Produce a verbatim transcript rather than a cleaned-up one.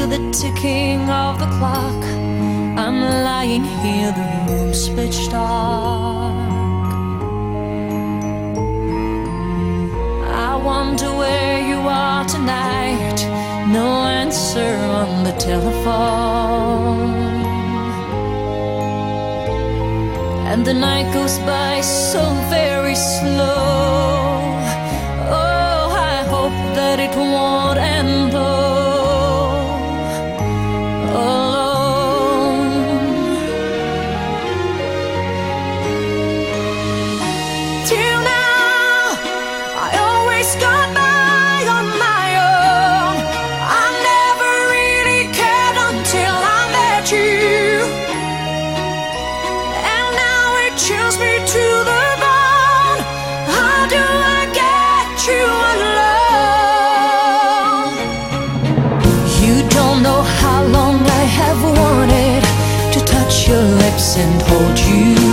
the ticking of the clock. I'm lying here, the room's pitch dark. I wonder where you are tonight. No answer on the telephone, and the night goes by so very slow. Oh, I hope that it won't end though, alone. Till now, I always got by on my own. I never really cared until I met you. Chills me to the bone. How do I get you alone? You don't know how long I have wanted to touch your lips and hold you